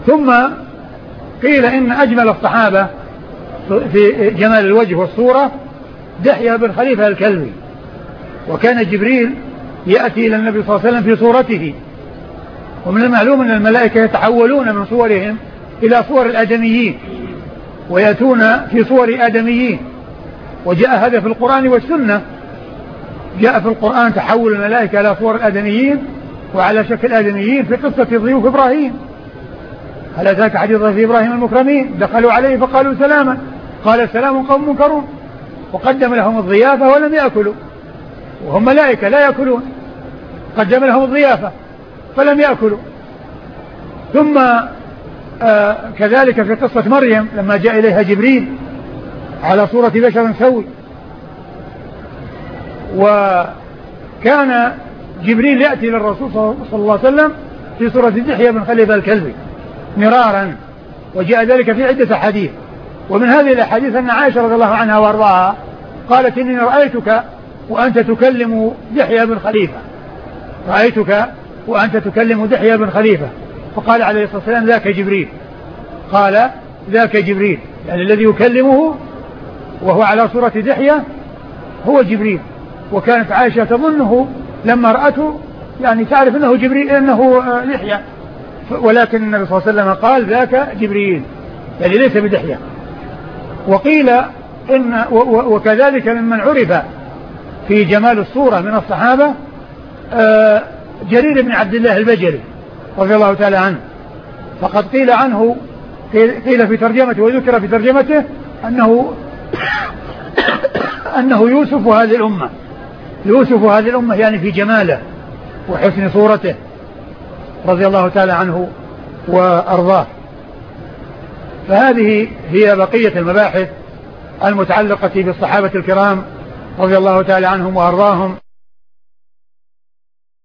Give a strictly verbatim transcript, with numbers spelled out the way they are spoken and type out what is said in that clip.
ثم قيل إن أجمل الصحابة في جمال الوجه والصورة دحية بن خليفة الكلبي، وكان جبريل يأتي إلى النبي صلى الله عليه وسلم في صورته. ومن المعلوم أن الملائكة يتحولون من صورهم إلى صور الآدميين ويأتون في صور آدميين، وجاء هذا في القرآن والسنة. جاء في القرآن تحول الملائكة إلى صور الآدميين وعلى شكل آدميين في قصة ضيوف إبراهيم. هل أتاك حديث ضيف إبراهيم المكرمين؟ دخلوا عليه فقالوا سلاما قال سلام قوم منكرون، وقدم لهم الضيافة ولم يأكلوا وهم ملائكة لا يأكلون، قدم لهم الضيافة فلم يأكلوا. ثم آه كذلك في قصة مريم لما جاء إليها جبريل على صورة بشر سوي، وكان جبريل يأتي للرسول صلى الله عليه وسلم في صورة دحية بن خليفة الكلبي مرارا، وجاء ذلك في عدة حديث. ومن هذه الأحاديث أن عائشة رضي الله عنها وارضاها قالت إني رأيتك وأنت تكلم دحية بن خليفة، رأيتك وأنت تكلم دحية بن خليفة، فقال عليه الصلاة والسلام ذاك جبريل، قال ذاك جبريل، يعني الذي يكلمه وهو على صورة دحية هو جبريل. وكانت عائشة تظنه لما رأته يعني تعرف أنه جبريل أنه دحية، ولكن النبي صلى الله عليه وسلم قال ذاك جبريل يعني ليس بدحية. وقيل إن وكذلك ممن عرف في جمال الصورة من الصحابة جرير بن عبد الله البجلي رضي الله تعالى عنه، فقد قيل عنه قيل في ترجمته وذكر في ترجمته أنه أنه يوسف هذه الأمة، يوسف هذه الأمة يعني في جماله وحسن صورته رضي الله تعالى عنه وأرضاه. فهذه هي بقية المباحث المتعلقة بالصحابة الكرام رضي الله تعالى عنهم وأرضاهم.